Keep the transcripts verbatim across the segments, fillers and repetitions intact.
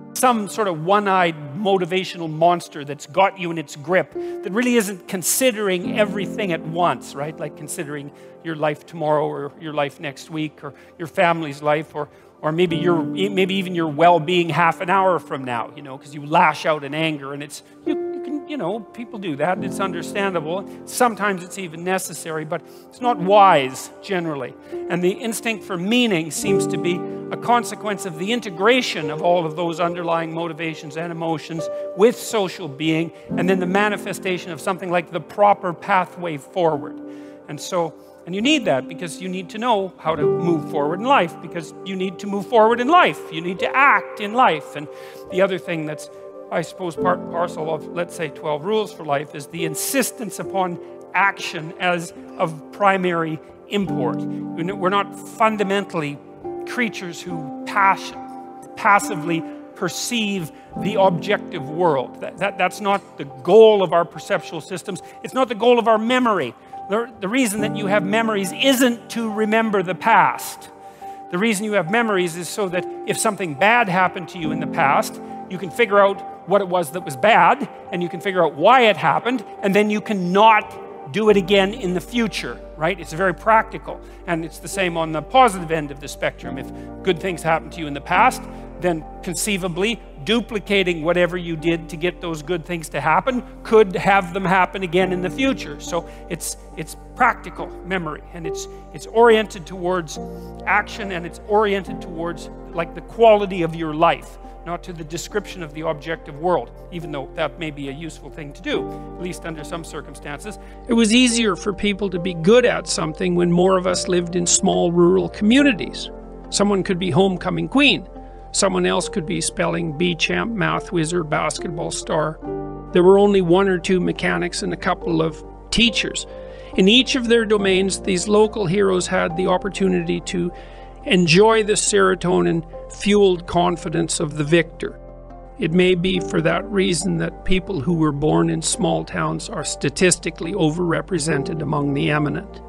some sort of one-eyed motivational monster that's got you in its grip that really isn't considering everything at once, right? Like considering your life tomorrow or your life next week or your family's life or or maybe your maybe even your well-being half an hour from now, you know, because you lash out in anger and it's you, you can you know people do that and it's understandable. Sometimes it's even necessary, but it's not wise generally. And the instinct for meaning seems to be a consequence of the integration of all of those underlying motivations and emotions with social being, and then the manifestation of something like the proper pathway forward. And so, and you need that because you need to know how to move forward in life, because you need to move forward in life. You need to act in life. And the other thing that's, I suppose, part and parcel of, let's say, twelve rules for life is the insistence upon action as of primary import. We're not fundamentally creatures who pass, passively perceive the objective world. That, that, that's not the goal of our perceptual systems. It's not the goal of our memory. The, the reason that you have memories isn't to remember the past. The reason you have memories is so that if something bad happened to you in the past, you can figure out what it was that was bad, and you can figure out why it happened, and then you can not do it again in the future, right? It's very practical. And it's the same on the positive end of the spectrum. If good things happened to you in the past, then conceivably duplicating whatever you did to get those good things to happen could have them happen again in the future. So it's it's practical memory, and it's it's oriented towards action, and it's oriented towards like the quality of your life, not to the description of the objective world, even though that may be a useful thing to do, at least under some circumstances. It was easier for people to be good at something when more of us lived in small rural communities. Someone could be homecoming queen. Someone else could be spelling bee champ, math wizard, basketball star. There were only one or two mechanics and a couple of teachers. In each of their domains, these local heroes had the opportunity to enjoy the serotonin-fueled confidence of the victor. It may be for that reason that people who were born in small towns are statistically overrepresented among the eminent.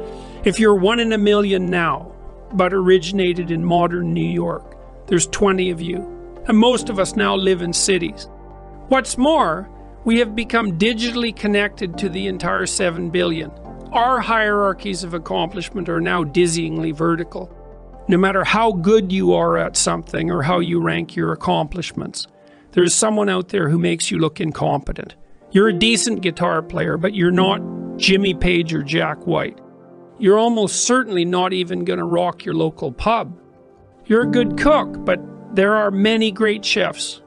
If you're one in a million now, but originated in modern New York, there's twenty of you, and most of us now live in cities. What's more, we have become digitally connected to the entire seven billion. Our hierarchies of accomplishment are now dizzyingly vertical. No matter how good you are at something or how you rank your accomplishments, there's someone out there who makes you look incompetent. You're a decent guitar player, but you're not Jimmy Page or Jack White. You're almost certainly not even going to rock your local pub. You're a good cook, but there are many great chefs.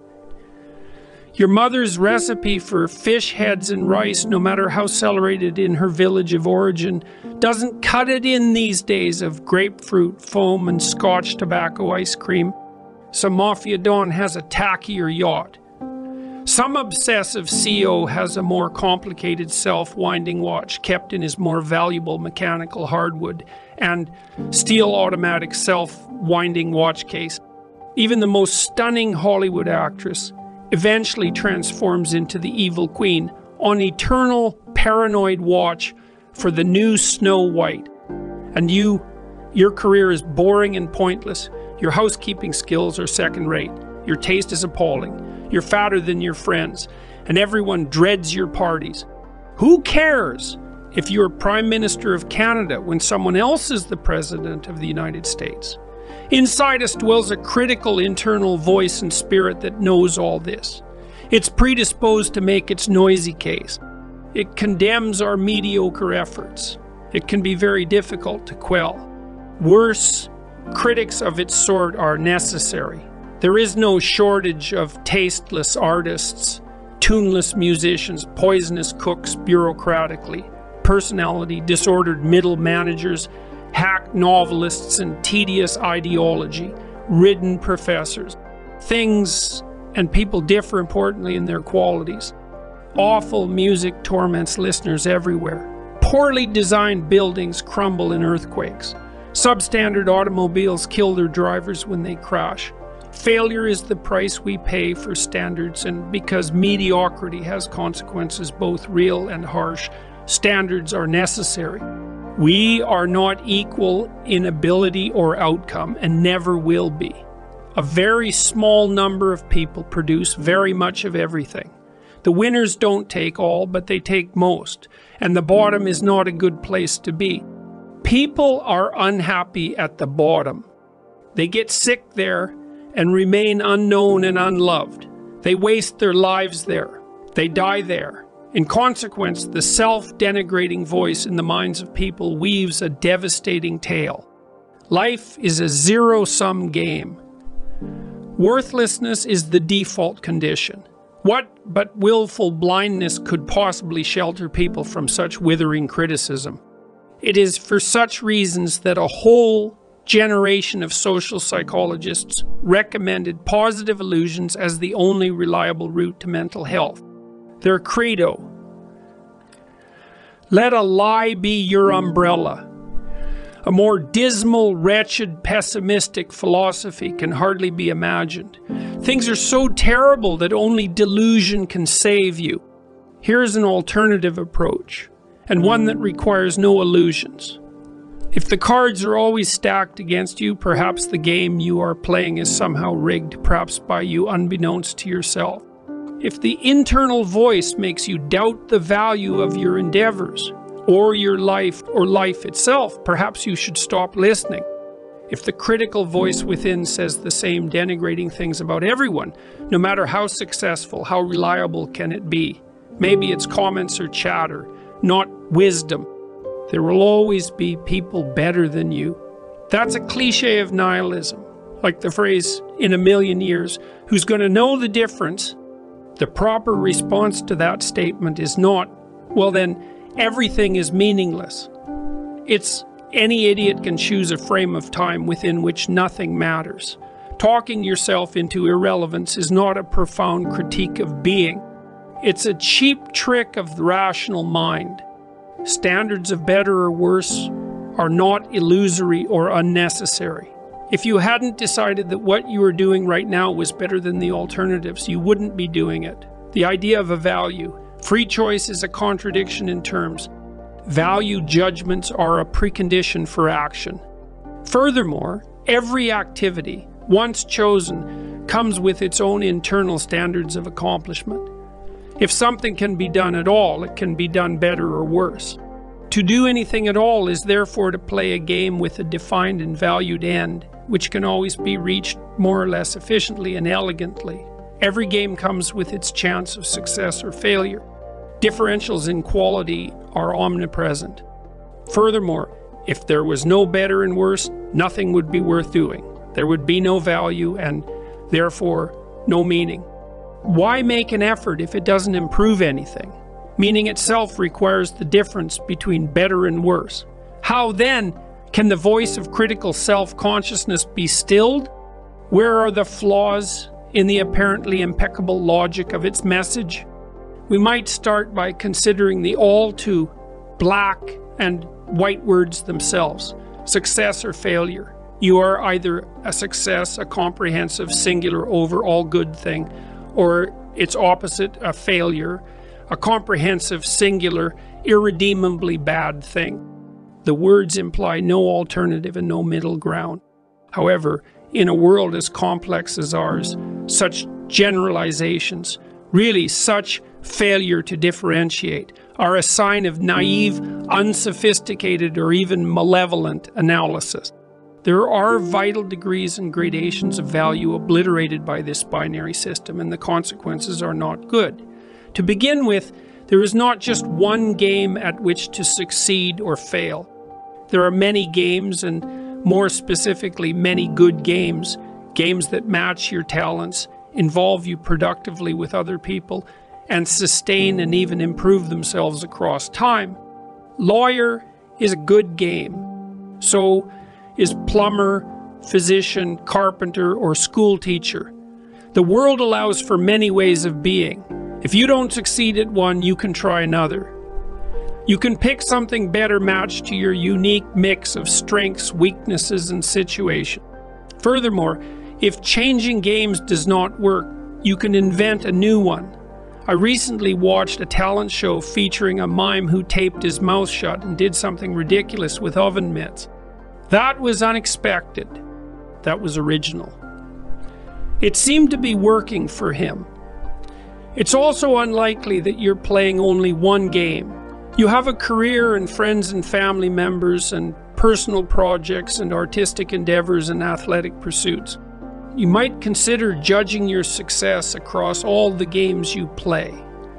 Your mother's recipe for fish heads and rice, no matter how celebrated in her village of origin, doesn't cut it in these days of grapefruit foam and Scotch tobacco ice cream. Some mafia don has a tackier yacht. Some obsessive C E O has a more complicated self-winding watch kept in his more valuable mechanical hardwood and steel automatic self-winding watch case. Even the most stunning Hollywood actress eventually transforms into the evil queen on eternal paranoid watch for the new Snow White. And you, your career is boring and pointless. Your housekeeping skills are second-rate. Your taste is appalling. You're fatter than your friends, and everyone dreads your parties. Who cares if you're Prime Minister of Canada when someone else is the President of the United States? Inside us dwells a critical internal voice and spirit that knows all this. It's predisposed to make its noisy case. It condemns our mediocre efforts. It can be very difficult to quell. Worse, critics of its sort are necessary. There is no shortage of tasteless artists, tuneless musicians, poisonous cooks bureaucratically, personality disordered middle managers, hack novelists and tedious ideology-ridden professors. Things and people differ importantly in their qualities. Awful music torments listeners everywhere. Poorly designed buildings crumble in earthquakes. Substandard automobiles kill their drivers when they crash. Failure is the price we pay for standards, and because mediocrity has consequences both real and harsh, standards are necessary. We are not equal in ability or outcome, and never will be. A very small number of people produce very much of everything. The winners don't take all, but they take most, and the bottom is not a good place to be. People are unhappy at the bottom. They get sick there and remain unknown and unloved. They waste their lives there. They die there. In consequence, the self-denigrating voice in the minds of people weaves a devastating tale. Life is a zero-sum game. Worthlessness is the default condition. What but willful blindness could possibly shelter people from such withering criticism? It is for such reasons that a whole generation of social psychologists recommended positive illusions as the only reliable route to mental health. Their credo: let a lie be your umbrella. A more dismal, wretched, pessimistic philosophy can hardly be imagined. Things are so terrible that only delusion can save you. Here's an alternative approach, and one that requires no illusions. If the cards are always stacked against you, perhaps the game you are playing is somehow rigged, perhaps by you unbeknownst to yourself. If the internal voice makes you doubt the value of your endeavors, or your life, or life itself, perhaps you should stop listening. If the critical voice within says the same denigrating things about everyone, no matter how successful, how reliable can it be? Maybe it's comments or chatter, not wisdom. There will always be people better than you. That's a cliche of nihilism, like the phrase, in a million years, who's going to know the difference? The proper response to that statement is not, well then, everything is meaningless. It's any idiot can choose a frame of time within which nothing matters. Talking yourself into irrelevance is not a profound critique of being. It's a cheap trick of the rational mind. Standards of better or worse are not illusory or unnecessary. If you hadn't decided that what you are doing right now was better than the alternatives, you wouldn't be doing it. The idea of a value. Free choice is a contradiction in terms. Value judgments are a precondition for action. Furthermore, every activity, once chosen, comes with its own internal standards of accomplishment. If something can be done at all, it can be done better or worse. To do anything at all is therefore to play a game with a defined and valued end, which can always be reached more or less efficiently and elegantly. Every game comes with its chance of success or failure. Differentials in quality are omnipresent. Furthermore, if there was no better and worse, nothing would be worth doing. There would be no value and, therefore, no meaning. Why make an effort if it doesn't improve anything? Meaning itself requires the difference between better and worse. How then can the voice of critical self-consciousness be stilled? Where are the flaws in the apparently impeccable logic of its message? We might start by considering the all too black and white words themselves. Success or failure. You are either a success, a comprehensive, singular, overall good thing, or its opposite, a failure, a comprehensive, singular, irredeemably bad thing. The words imply no alternative and no middle ground. However, in a world as complex as ours, such generalizations, really such failure to differentiate, are a sign of naive, unsophisticated, or even malevolent analysis. There are vital degrees and gradations of value obliterated by this binary system, and the consequences are not good. To begin with, there is not just one game at which to succeed or fail. There are many games, and more specifically, many good games, games that match your talents, involve you productively with other people, and sustain and even improve themselves across time. Lawyer is a good game. So is plumber, physician, carpenter, or school teacher. The world allows for many ways of being. If you don't succeed at one, you can try another. You can pick something better matched to your unique mix of strengths, weaknesses, and situation. Furthermore, if changing games does not work, you can invent a new one. I recently watched a talent show featuring a mime who taped his mouth shut and did something ridiculous with oven mitts. That was unexpected. That was original. It seemed to be working for him. It's also unlikely that you're playing only one game. You have a career and friends and family members and personal projects and artistic endeavors and athletic pursuits. You might consider judging your success across all the games you play.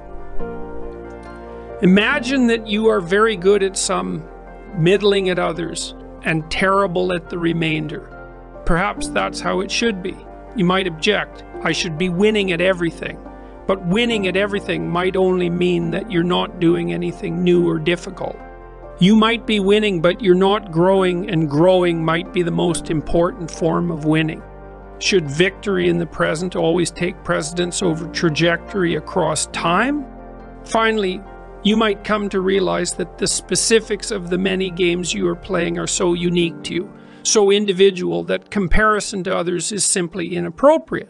Imagine that you are very good at some, middling at others, and terrible at the remainder. Perhaps that's how it should be. You might object, I should be winning at everything. But winning at everything might only mean that you're not doing anything new or difficult. You might be winning, but you're not growing, and growing might be the most important form of winning. Should victory in the present always take precedence over trajectory across time? Finally, you might come to realize that the specifics of the many games you are playing are so unique to you, so individual, that comparison to others is simply inappropriate.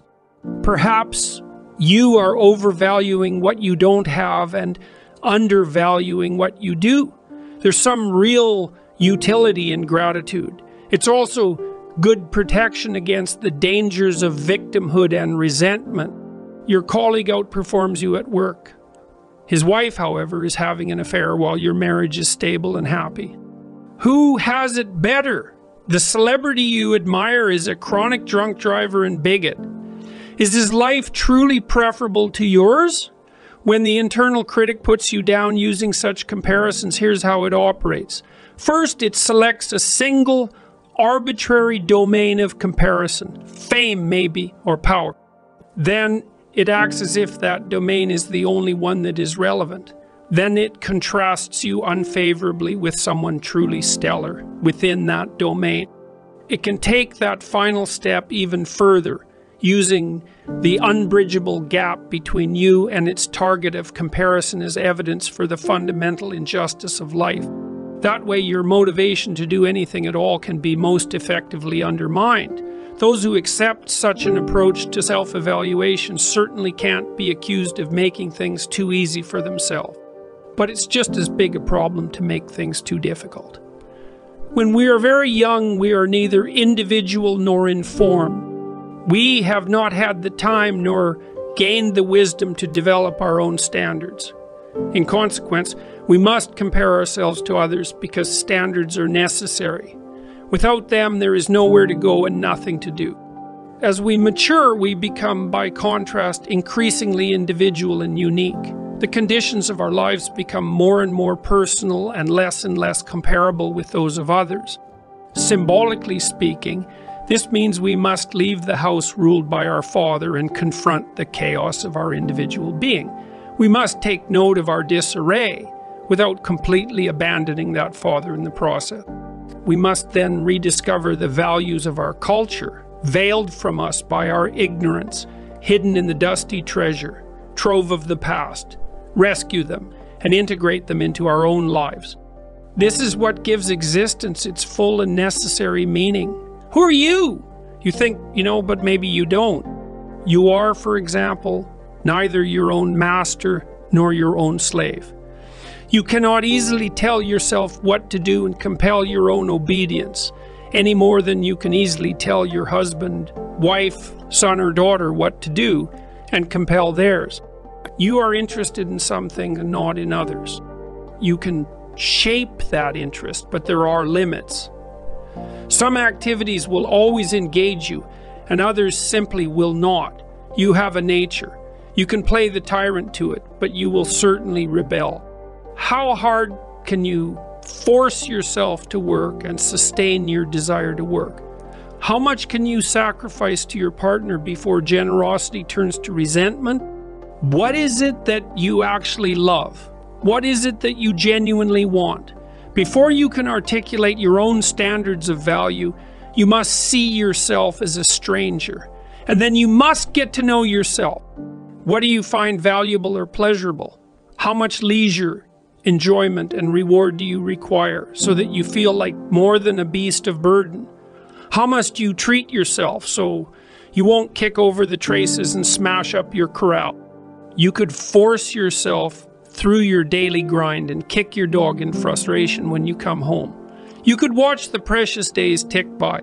Perhaps you are overvaluing what you don't have and undervaluing what you do. There's some real utility in gratitude. It's also good protection against the dangers of victimhood and resentment. Your colleague outperforms you at work. His wife, however, is having an affair while your marriage is stable and happy. Who has it better? The celebrity you admire is a chronic drunk driver and bigot. Is his life truly preferable to yours? When the internal critic puts you down using such comparisons, here's how it operates. First, it selects a single, arbitrary domain of comparison, fame maybe, or power. Then it acts as if that domain is the only one that is relevant. Then it contrasts you unfavorably with someone truly stellar within that domain. It can take that final step even further, using the unbridgeable gap between you and its target of comparison as evidence for the fundamental injustice of life. That way your motivation to do anything at all can be most effectively undermined. Those who accept such an approach to self-evaluation certainly can't be accused of making things too easy for themselves. But it's just as big a problem to make things too difficult. When we are very young, we are neither individual nor informed. We have not had the time nor gained the wisdom to develop our own standards. In consequence, we must compare ourselves to others because standards are necessary. Without them, there is nowhere to go and nothing to do. As we mature, we become, by contrast, increasingly individual and unique. The conditions of our lives become more and more personal and less and less comparable with those of others. Symbolically speaking, this means we must leave the house ruled by our Father and confront the chaos of our individual being. We must take note of our disarray without completely abandoning that Father in the process. We must then rediscover the values of our culture, veiled from us by our ignorance, hidden in the dusty treasure, trove of the past, rescue them, and integrate them into our own lives. This is what gives existence its full and necessary meaning. Who are you? You think you know, but maybe you don't. You are, for example, neither your own master nor your own slave. You cannot easily tell yourself what to do and compel your own obedience, any more than you can easily tell your husband, wife, son, or daughter what to do and compel theirs. You are interested in some things and not in others. You can shape that interest, but there are limits. Some activities will always engage you, and others simply will not. You have a nature. You can play the tyrant to it, but you will certainly rebel. How hard can you force yourself to work and sustain your desire to work? How much can you sacrifice to your partner before generosity turns to resentment? What is it that you actually love? What is it that you genuinely want? Before you can articulate your own standards of value, you must see yourself as a stranger. And then you must get to know yourself. What do you find valuable or pleasurable? How much leisure, enjoyment, and reward do you require so that you feel like more than a beast of burden? How must you treat yourself so you won't kick over the traces and smash up your corral? You could force yourself through your daily grind and kick your dog in frustration when you come home. You could watch the precious days tick by.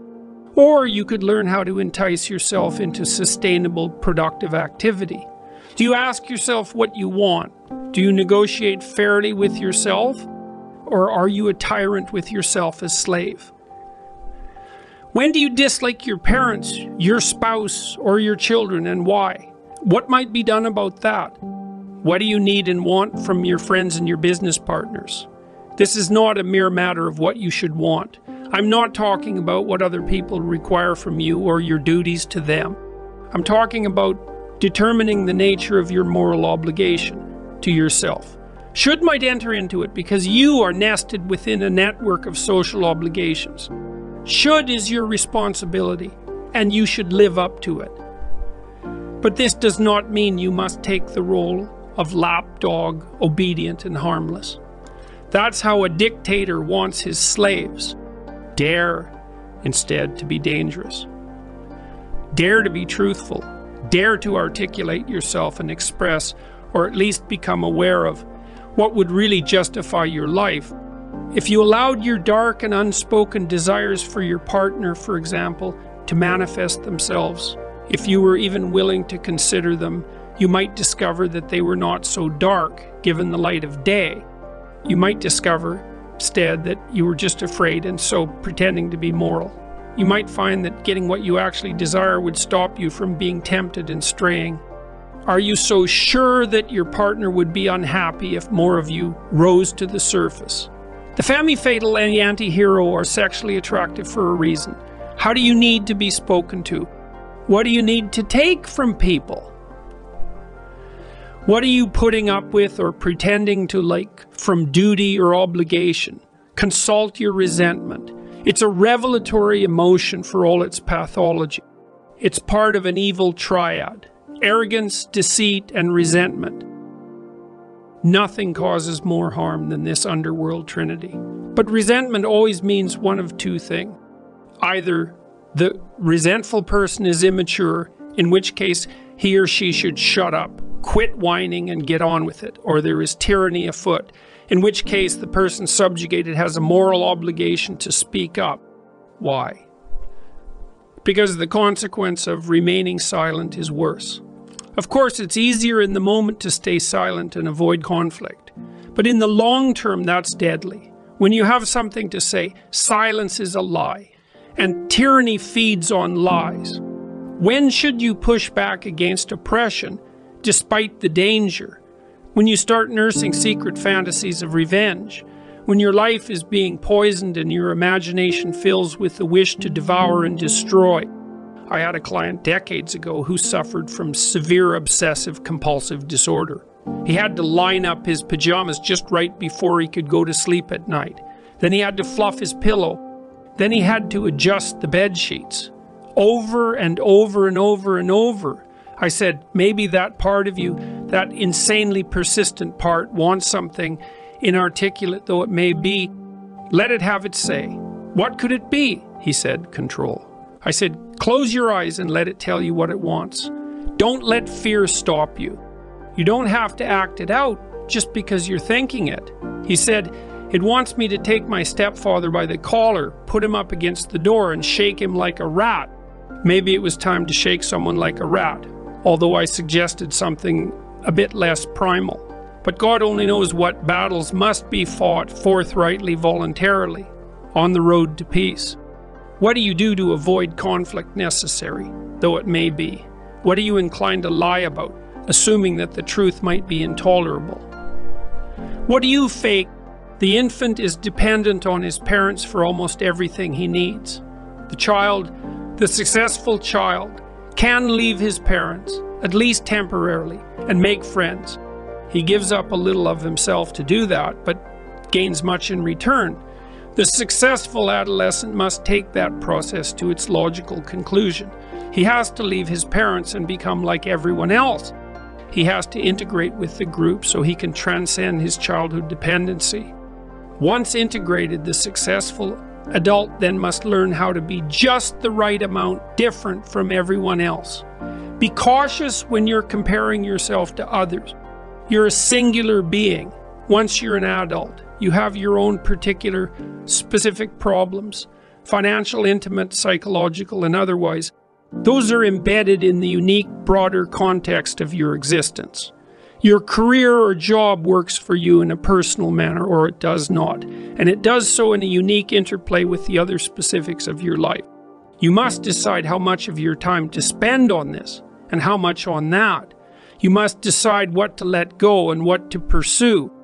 Or you could learn how to entice yourself into sustainable, productive activity. Do you ask yourself what you want? Do you negotiate fairly with yourself? Or are you a tyrant with yourself as slave? When do you dislike your parents, your spouse, or your children, and why? What might be done about that? What do you need and want from your friends and your business partners? This is not a mere matter of what you should want. I'm not talking about what other people require from you or your duties to them. I'm talking about determining the nature of your moral obligation to yourself. Should might enter into it because you are nested within a network of social obligations. Should is your responsibility, and you should live up to it. But this does not mean you must take the role of lapdog, obedient and harmless. That's how a dictator wants his slaves. Dare, instead, to be dangerous. Dare to be truthful. Dare to articulate yourself and express, or at least become aware of, what would really justify your life. If you allowed your dark and unspoken desires for your partner, for example, to manifest themselves, if you were even willing to consider them, you might discover that they were not so dark, given the light of day. You might discover, instead, that you were just afraid and so pretending to be moral. You might find that getting what you actually desire would stop you from being tempted and straying. Are you so sure that your partner would be unhappy if more of you rose to the surface? The femme fatale and the anti-hero are sexually attractive for a reason. How do you need to be spoken to? What do you need to take from people? What are you putting up with or pretending to like from duty or obligation? Consult your resentment. It's a revelatory emotion for all its pathology. It's part of an evil triad: arrogance, deceit, and resentment. Nothing causes more harm than this underworld trinity. But resentment always means one of two things. Either the resentful person is immature, in which case he or she should shut up, quit whining and get on with it, or there is tyranny afoot, in which case the person subjugated has a moral obligation to speak up. Why? Because the consequence of remaining silent is worse. Of course, it's easier in the moment to stay silent and avoid conflict, but in the long term, that's deadly. When you have something to say, silence is a lie, and tyranny feeds on lies. When should you push back against oppression, despite the danger? When you start nursing secret fantasies of revenge, when your life is being poisoned and your imagination fills with the wish to devour and destroy. I had a client decades ago who suffered from severe obsessive compulsive disorder. He had to line up his pajamas just right before he could go to sleep at night. Then he had to fluff his pillow. Then he had to adjust the bed sheets. Over and over and over and over. I said, maybe that part of you, that insanely persistent part, wants something, inarticulate though it may be. Let it have its say. What could it be? He said, control. I said, close your eyes and let it tell you what it wants. Don't let fear stop you. You don't have to act it out just because you're thinking it. He said, it wants me to take my stepfather by the collar, put him up against the door and shake him like a rat. Maybe it was time to shake someone like a rat, although I suggested something a bit less primal. But God only knows what battles must be fought forthrightly, voluntarily, on the road to peace. What do you do to avoid conflict necessary, though it may be? What are you inclined to lie about, assuming that the truth might be intolerable? What do you fake? The infant is dependent on his parents for almost everything he needs. The child, the successful child, can leave his parents, at least temporarily, and make friends. He gives up a little of himself to do that, but gains much in return. The successful adolescent must take that process to its logical conclusion. He has to leave his parents and become like everyone else. He has to integrate with the group so he can transcend his childhood dependency. Once integrated, the successful adult then must learn how to be just the right amount different from everyone else. Be cautious when you're comparing yourself to others. You're a singular being. Once you're an adult, you have your own particular specific problems. financial, intimate, psychological, and otherwise, those are embedded in the unique, broader context of your existence. Your career or job works for you in a personal manner, or it does not, and it does so in a unique interplay with the other specifics of your life. You must decide how much of your time to spend on this, and how much on that. You must decide what to let go and what to pursue.